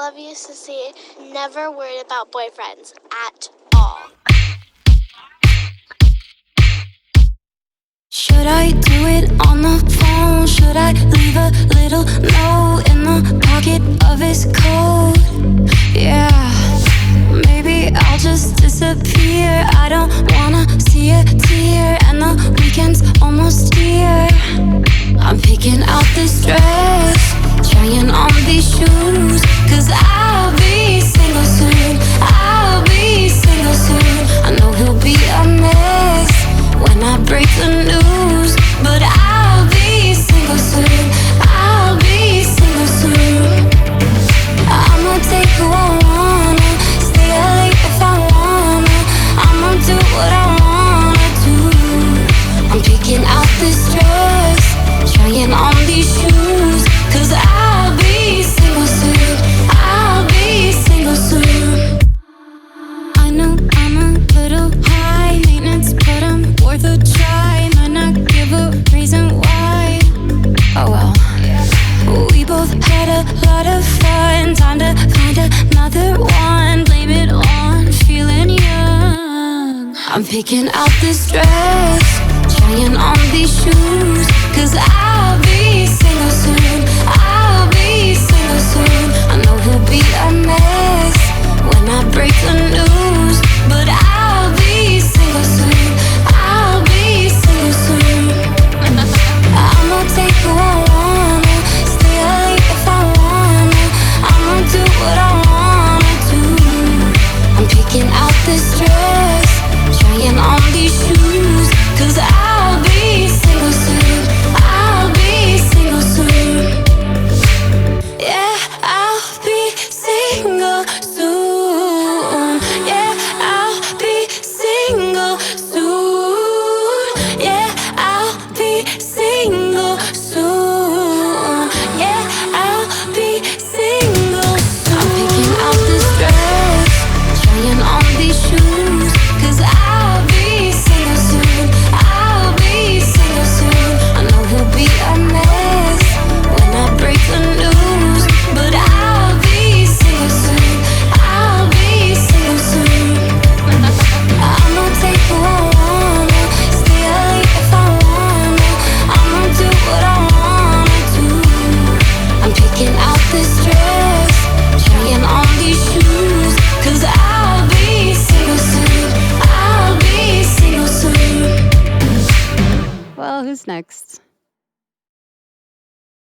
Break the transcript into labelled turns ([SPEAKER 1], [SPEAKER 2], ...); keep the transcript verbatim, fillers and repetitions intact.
[SPEAKER 1] love you, Sissy. Never worried about boyfriends at all.
[SPEAKER 2] Should I do it on the phone? Should I leave a little note in the pocket of his coat? Yeah, maybe I'll just disappear. I don't wanna see a tear, and the weekend's almost here. I'm picking out this dress, trying on these shoes, cause I'll be single soon. I'll be single soon. I know he'll be a mess when I break the news, but I'll be single soon. I'll be single soon. I'ma take who I wanna, stay up late if I wanna. I'ma do what I wanna do. I'm picking out this dress, trying on these shoes, cause I'll be single soon. I'll be single soon. I know I'm a little high maintenance, but I'm worth a try. Might not give a reason why. Oh well. We both had a lot of fun. Time to find another one. Blame it on feeling young. I'm picking out this dress, trying on these shoes, cause I'll be single soon. I'll be single soon. I know he'll be a mess when I break the news, but I'll be single soon. I'll be single soon. I'ma take who I wanna, stay up late if I wanna. I'ma do what I wanna do. I'm picking out this dress, trying on these shoes, cause I'll be single soon. I'll be single soon. Yeah, I'll be single soon. Yeah, I'll be single soon. Yeah, I'll be single soon. Yeah, I'll be single soon. I'm picking out this dress, trying on these shoes, cause I'll be single soon. I'll be single soon. I know he'll be a mess when I break the news, but I'll be single soon. I'll be single soon. I'ma take who I wanna, stay up late if I wanna. I'ma do what I wanna do. I'm picking out this dress, trying on these shoes, cause I'll be single soon. I'll be single soon.
[SPEAKER 3] Well, who's next?